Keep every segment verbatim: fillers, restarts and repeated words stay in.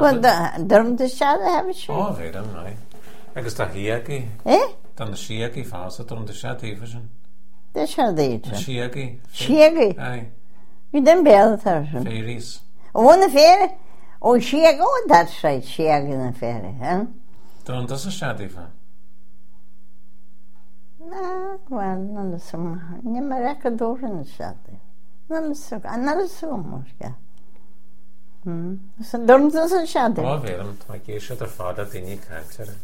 Well, drum de siad a hefyd si? O, fe dam, nai. Agus da hiagi. Eh? Dan da siagi fasa, drum de siad i fysin. De siad eid. Siagi. Siagi? Ai. Vi den bel tar sin. Feiris. O na fere? O siag o dat siad siag na fere, hein? Drum da sa siad i fa. Na, wel, na lysym. Ni ma rec a dŵr yn y siad. Na lysym. A na lysym, mwysga. Dwrn da sa siad i? O, fe dam, mae geisio da ffada dyn i cael.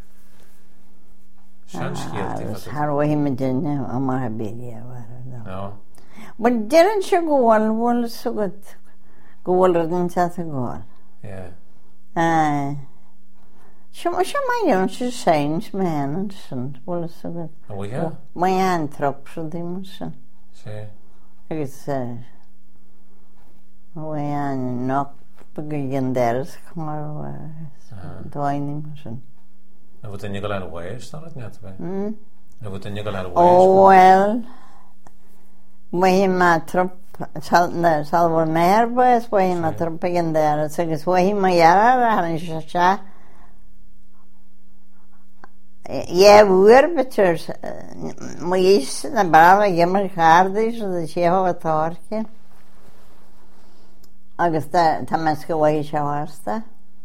Sian sgiad i fa. Har o hi med den, o ma ha bili a var. No. Men deren sig gål, var så gott. Gål och den satt gål. Ja. Nej. Som som man gör så sent med henne sånt, var så gott. O, ja. Man är en tropp så det måste. Se. Jag säger. Och jag nog byggen där så kommer det då in så. Jag vet inte vad det är, så det inte vet. Mm. Jag vet inte vad det är. Oh well. Wahima trop sal na salvo mer pues wahima trop pegandera så que wahima yara han shasha ja vuer betur mois na brava gemar hardis de cheho atorke agasta tamaska wahi shawarsta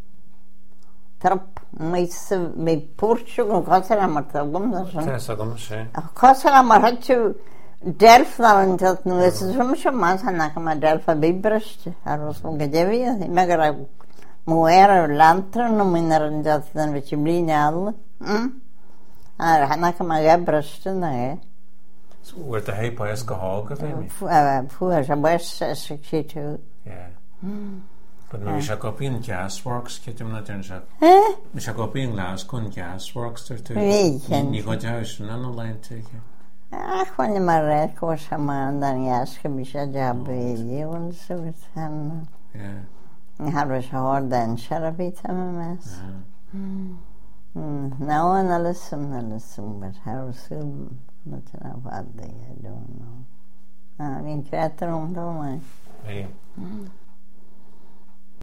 trop mois me porchu con cosa martagum da så. Det så kommer se. Cosa marchu Delfnaven dat nu is het soms zo maar zijn dat maar delfa bibrust er was een gedewie ik mag er moer lantern no minder dat dan weet je blien al hm er han dat maar gebrust nee Så wordt de hij pas gehagen voor me voor zo best sexy toe ja maar nu is ook op in gasworks kent je me natuurlijk zo hè is ook op in glas kon gasworks er toe niet goed huis en dan alleen tegen Ach, wenn ich mal recht was man dann ja schmischa jabe und so dann ja ich habe schon hart dann sharabit am mas hm now analysis analysis but how soon not na vad det I don't know ah min kreator om då men ja